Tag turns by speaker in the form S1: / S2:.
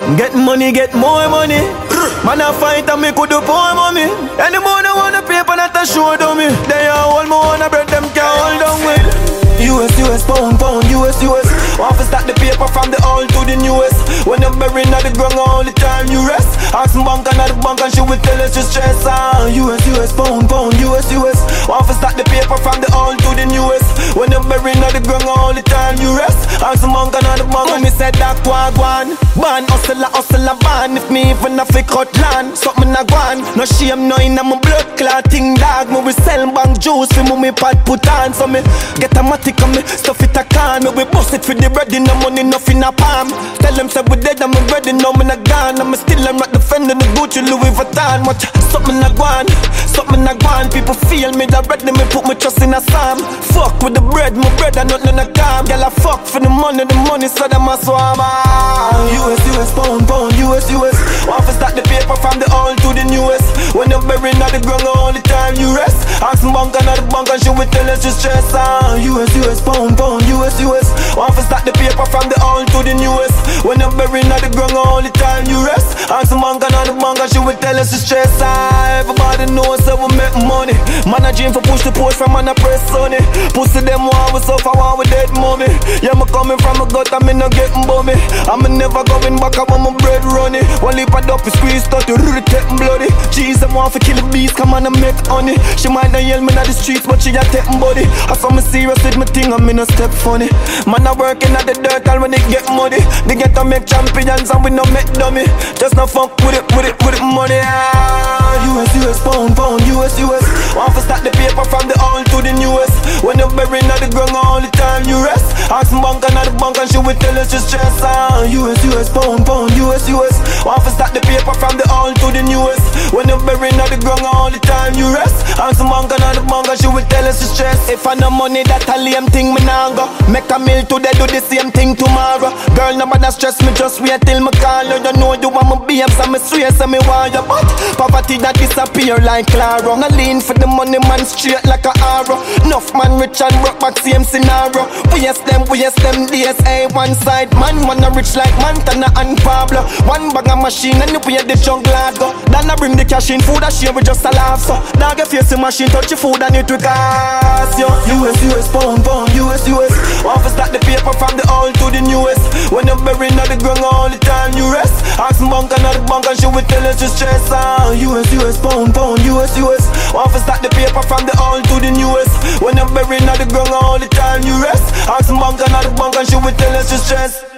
S1: Get money, get more money. Man a fight and me could do poor mommy. Anybody that wanna paper not a show dummy. They are all more wanna bread them can't hold on with. US, pound, US. Want to stack the paper from the old to the newest. When you're buried at the ground all the time you rest. Ask some bank and at the bank and she will tell us to stress. US, pound, US. Want to stack the paper from the old to the newest. When you're buried at the ground all the time you rest. Ask some bank and at the bank and me said that wagwan. Ban, hustle, ban. If me even a fake cut land, something a gwan. No shame, no in my blood clotting dog. Me we sell bank juice, fi me pad put on. So me get a matic and me stuff it a can. Me we bust it for the bread, no money, nothing a palm. Tell them say we dead and me ready, no me not gone. I'm still I'm not defending the Gucci Louis Vuitton. Watch, something a gwan. People feel me already, me put my trust in a psalm. Fuck with the bread, my bread and nothing a calm. Girl I fuck for the money so them a swam. US, pound, US. Want to stack the paper from the old to the newest. When you're buried at the ground all the time you rest. Ask some bank and at the bank and she will tell us to stress. US, pound, US. Want to stack the paper from the old to the newest. When you're buried at the ground all the time you rest. Ask some bank and at the bank and she will tell us to stress. Everybody knows that we make money. Man a dream for push the post from man a press sunny. Pussy them want we suffer while we dead mommy. Yeah, me coming from a gut and me no getting bummy. I'm never going back, I want my bread running. One lip of dope is squeezed out, you really getting bloody. Jeez, I want to kill the beast, come on and make honey. She might not yell me on the streets, but she a taking body. I saw me serious with my thing, I'm in a step funny. Man a working at the dirt, all when they get muddy. They get to make champions and we no make dummy. Just no fuck with it money. US, pound, US. Want to stack the paper from the old to the newest. When you're buried at the ground all the time you rest. Ask some bank and at the bank and she will tell us to stress. US, pound, US. Want to stack the paper from the old to the newest. When you're buried at the ground all the time you rest. Ask some bank and at the bank and she will tell us to stress. If I no money that a lame thing me nah go. Make a meal today, do the same thing tomorrow. Girl, nobody stress me, just wait till me call you. You know you want my BM, so me swear, so me want you. But poverty that disappear like Claro. No lean for the money, man, straight like a arrow. Enough man rich and broke back, same scenario. We yes them DSA one side. Man wanna rich like Montana and Pablo. One bag of machine and you pay the jungle go. Then I bring the cash in, food I share with just a laugh. So now get face the machine, touch your food and it will gas yo. US, pound, US. Want to stack the paper from the old to the newest. When you're buried at the ground all the time you rest. Ask some bank and at the bank and she will tell us to stress. US, pound, US. Want to stack the paper from the old to the newest. When you're buried at the ground all the time you rest. Ask some bank and at the bank and she will tell us to stress.